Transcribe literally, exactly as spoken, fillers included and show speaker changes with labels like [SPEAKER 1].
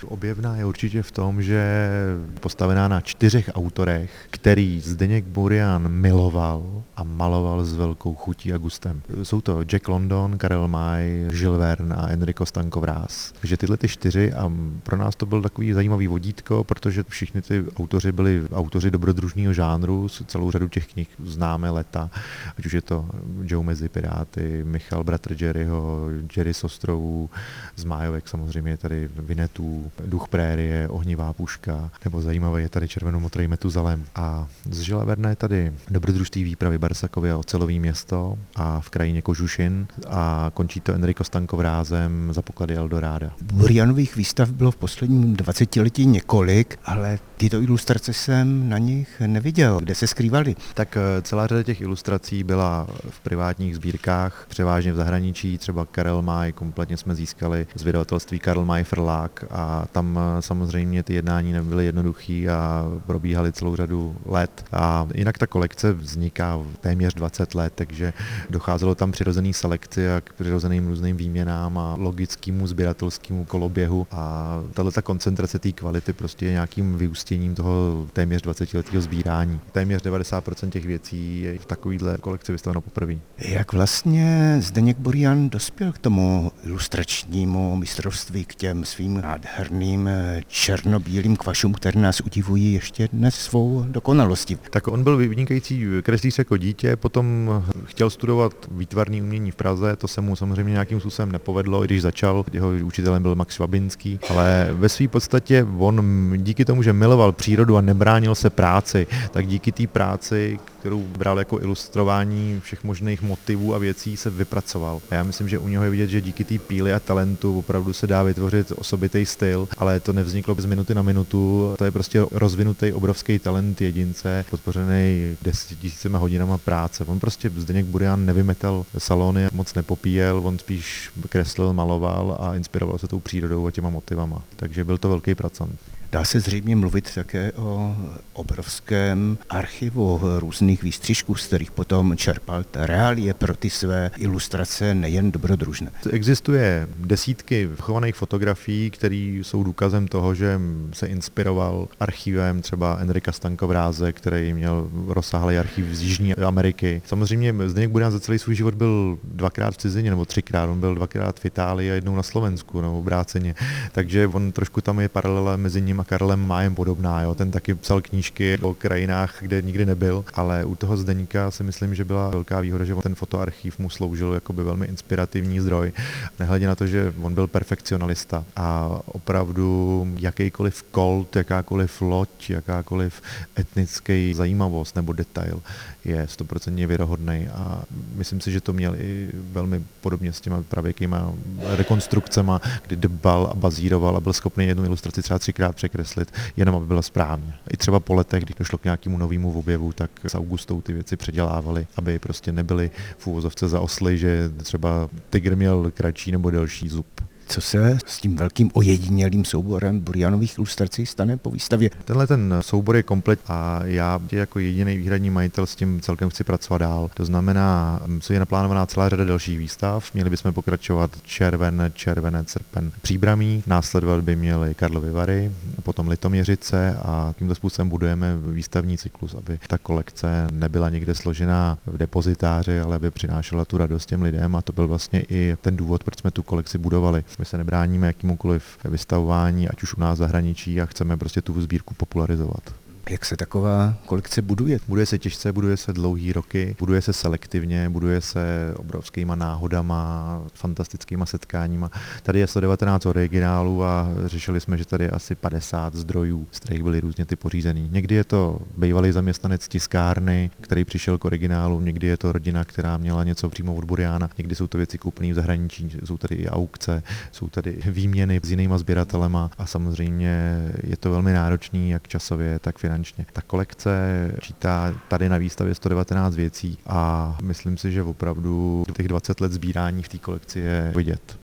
[SPEAKER 1] Objevná je určitě v tom, že postavená na čtyřech autorech, který Zdeněk Burian miloval a maloval s velkou chutí a gustem. Jsou to Jack London, Karel May, Jules Verne a Enrico Stanco Vráz. Takže tyhle ty čtyři a pro nás to byl takový zajímavý vodítko, protože všichni ty autoři byli autoři dobrodružného žánru, celou řadu těch knih známe leta, ať už je to Joe mezi Piráty, Michal bratr Jerryho, Jerry z ostrovů, Zmájovek samozřejmě tady Vinetů, Duch prérie, Ohnivá puška, nebo zajímavé je tady Červenomotrý Metuzalem. A z Julese Verna je tady Dobrodružství výpravy Barsakovy a Ocelový město a v krajině Kožušin a končí to Enrico Stanco Vrázem Za poklady Eldoráda.
[SPEAKER 2] Burianových výstav bylo v posledním dvacetiletí několik, ale tyto ilustrace jsem na nich neviděl. Kde se skrývaly?
[SPEAKER 1] Tak celá řada těch ilustrací byla v privátních sbírkách, převážně v zahraničí, třeba Karel May, kompletně jsme získali z vydavatelství Karl May Verlag a tam samozřejmě ty jednání nebyly jednoduchý a probíhaly celou řadu let. A jinak ta kolekce vzniká téměř dvacet let, takže docházelo tam přirozený selekci a k přirozeným různým výměnám a logickému sběratelskému koloběhu a tato koncentrace té kvality prostě je nějakým vyústěním toho téměř dvacetiletého sbírání. Téměř devadesát procent těch věcí je v takovýhle kolekci vystaveno poprvé.
[SPEAKER 2] Jak vlastně Zdeněk Burian dospěl k tomu ilustračnímu mistrovství, k těm svým nádherným černobílým kvašům, které nás udivují ještě dnes svou dokonalostí?
[SPEAKER 1] Tak on byl vynikající kreslíř jako dítě, potom chtěl studovat výtvarné umění v Praze, to se mu samozřejmě nějakým způsobem nepovedlo, i když začal, jeho učitelem byl Max Švabinský, ale ve své podstatě on díky tomu, že miloval přírodu a nebránil se práci, tak díky té práci, kterou bral jako ilustrování všech možných motivů a věcí, se vypracoval. A já myslím, že u něho je vidět, že díky té píly a talentu opravdu se dá vytvořit osobitý styl, ale to nevzniklo z minuty na minutu. To je prostě rozvinutý obrovský talent jedince, podpořený desetitisícima hodinama práce. On prostě Zdeněk Burian nevymetal salony, moc nepopíjel, on spíš kreslil, maloval a inspiroval se tou přírodou a těma motivama. Takže byl to velký pracant.
[SPEAKER 2] Dá se zřejmě mluvit také o obrovském archivu různých výstřižků, z kterých potom čerpal reálie pro ty své ilustrace nejen dobrodružné.
[SPEAKER 1] Existuje desítky chovaných fotografií, které jsou důkazem toho, že se inspiroval archivem třeba Enrika Stanco Vráze, který měl rozsáhlý archiv z Jižní Ameriky. Samozřejmě Zdeněk Burian za celý svůj život byl dvakrát v cizině nebo třikrát. On byl dvakrát v Itálii a jednou na Slovensku, nebo obráceně. Takže on trošku tam je paralela mezi ním a Karlem Mayem podobná. Jo. Ten taky psal knížky o krajinách, kde nikdy nebyl, ale u toho Zdeňka si myslím, že byla velká výhoda, že ten fotoarchiv mu sloužil jako by velmi inspirativní zdroj. Nehledě na to, že on byl perfekcionalista a opravdu jakýkoliv kolt, jakákoliv loď, jakákoliv etnický zajímavost nebo detail je stoprocentně věrohodný a myslím si, že to měl i velmi podobně s těma pravěkýma rekonstrukcema, kdy dbal a bazíroval a byl schopný jednu ilustraci třeba třikrát překreslit, jenom aby byla správně. I třeba po letech, když došlo k nějakému novému objevu, tak s Augustou ty věci předělávali, aby prostě nebyly v úvozovce zaosly, že třeba tygr měl kratší nebo delší zub.
[SPEAKER 2] Co se s tím velkým ojedinělým souborem Burianových ilustrací stane po výstavě?
[SPEAKER 1] Tenhle ten soubor je komplet a já jako jediný výhradní majitel s tím celkem chci pracovat dál. To znamená, je naplánovaná celá řada dalších výstav. Měli bychom pokračovat červen, červenec, srpen, Příbramí, následovat by měly Karlovy Vary, potom Litoměřice a tímto způsobem budujeme výstavní cyklus, aby ta kolekce nebyla někde složená v depozitáři, ale aby přinášela tu radost těm lidem a to byl vlastně i ten důvod, proč jsme tu kolekci budovali. My se nebráníme jakémukoliv vystavování, ať už u nás v zahraničí a chceme prostě tu sbírku popularizovat.
[SPEAKER 2] Jak se taková kolekce buduje?
[SPEAKER 1] Buduje se těžce, buduje se dlouhý roky, buduje se selektivně, buduje se obrovskýma náhodama, fantastickýma setkáníma. Tady je sto devatenáct originálů a řešili jsme, že tady je asi padesát zdrojů, z kterých byly různě ty pořízený. Někdy je to bývalý zaměstnanec tiskárny, který přišel k originálu, někdy je to rodina, která měla něco přímo od Buriana, někdy jsou to věci koupené v zahraničí, jsou tady i aukce, jsou tady výměny s jinýma sběratelema a samozřejmě je to velmi náročný jak časově, tak finančně. Ta kolekce čítá tady na výstavě sto devatenáct věcí a myslím si, že opravdu těch dvacet let sbírání v té kolekci je vidět.